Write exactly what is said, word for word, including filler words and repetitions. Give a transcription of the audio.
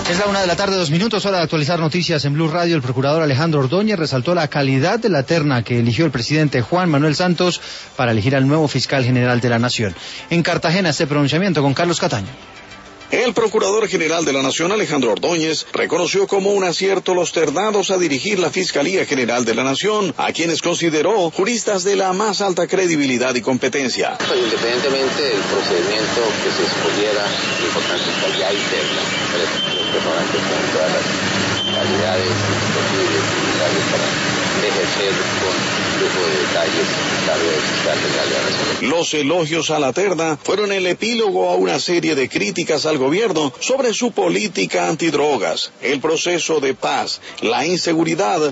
Es la una de la tarde, dos minutos, hora de actualizar noticias en Blue Radio. El procurador Alejandro Ordóñez resaltó la calidad de la terna que eligió el presidente Juan Manuel Santos para elegir al nuevo fiscal general de la Nación. En Cartagena, este pronunciamiento con Carlos Cataño. El Procurador General de la Nación, Alejandro Ordóñez, reconoció como un acierto los ternados a dirigir la Fiscalía General de la Nación, a quienes consideró juristas de la más alta credibilidad y competencia. Pues, independientemente del procedimiento que se escogiera, lo importante es que ya hay terna, tres personas que tienen todas las calidades posibles y necesarias para ejercer con lujo de detalles el cargo de fiscal general de la Nación. Los elogios a la terna fueron el epílogo a una serie de críticas al gobierno sobre su política antidrogas, el proceso de paz, la inseguridad